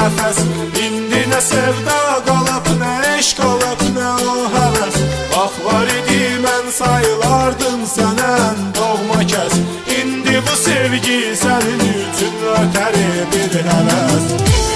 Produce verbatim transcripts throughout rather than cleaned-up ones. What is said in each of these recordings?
nəfəs. İndi nə sevda qalıb, nə eşq qalıb, nə o həvəs. Bax var idi mən sayılardım sənən doğma kəs. İndi bu sevgi sənin üçün ötəri bir həvəs.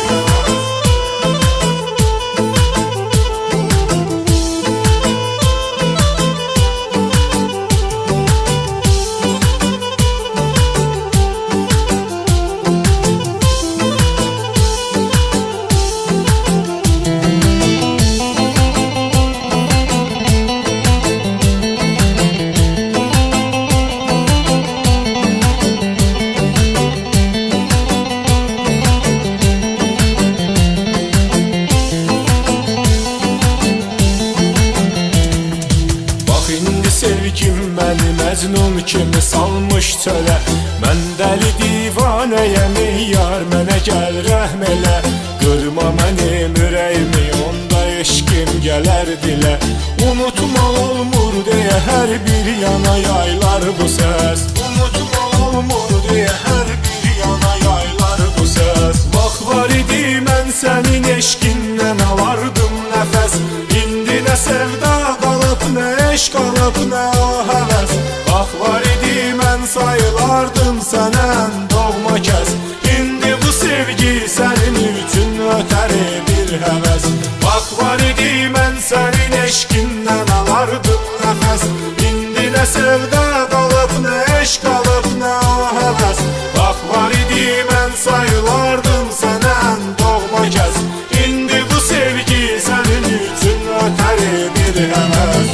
Sevgim məni Məcnun kimi salmış çölə. Mən dəli divanəyəm, yar mənə gəl rəhm elə. Qırma mənim ürəyimi, onda eşqim gələr dilə. Unutma olmur deyə hər bir yana yaylar bu səs. Unutma olmur deyə hər bir yana yaylar bu səs. Vax var idi mən sənin eşqindən alardım nəfəs. İndi nə sevda qalıb, nə eşq qalıb, nə o həvəs. Bax var idi mən sayılardım sənən doğma kəs. İndi bu sevgi sənin üçün ötəri bir həvəs. Bax var idi mən sənin eşqindən alardım nəfəs. İndi nə sevda qalıb, nə eşq qalıb, nə o həvəs. Bax var idi mən sayılardım sənən doğma kəs. İndi bu sevgi sənin üçün ötəri bir həvəs.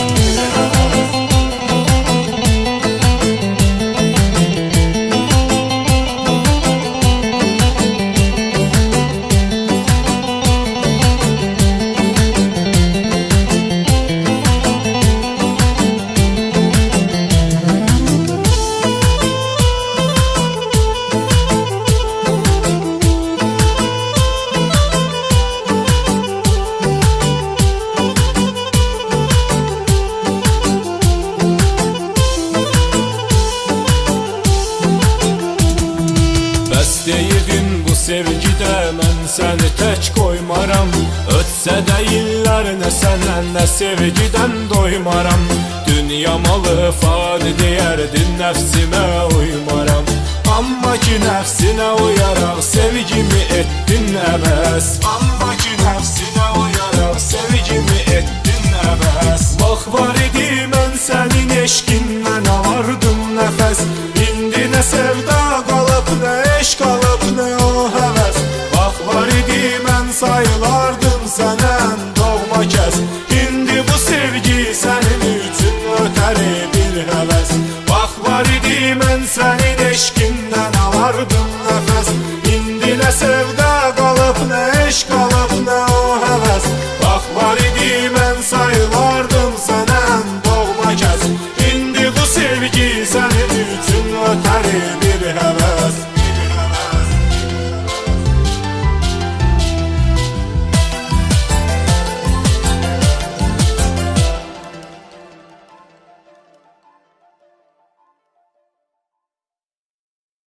Deyirdin bu sevgidə mən səni tək qoymaram. Ötsə də illər nə səndən nə sevgidən doymaram. Dünya malı fani deyərdin, nəfsimə uymaram. Amma ki nəfsinə uyaraq sevgimi etdin əbəs. Amma ki nəfsinə uyaraq sevgimi etdin əbəs. Bax var idi mən sənin eşqindən alardım nəfəs. İndi nə sevda qalıb, nə eşq qalıb, nə o həvəs. Bax var idi mən sayılardım sənən doğma kəs. İndi bu sevgi sənin üçün ötəri bir həvəs. Bax var idi mən sənin eşqindən alardım nəfəs. İndi nə sevda qalıb, nə eşq qalıb, nə o həvəs.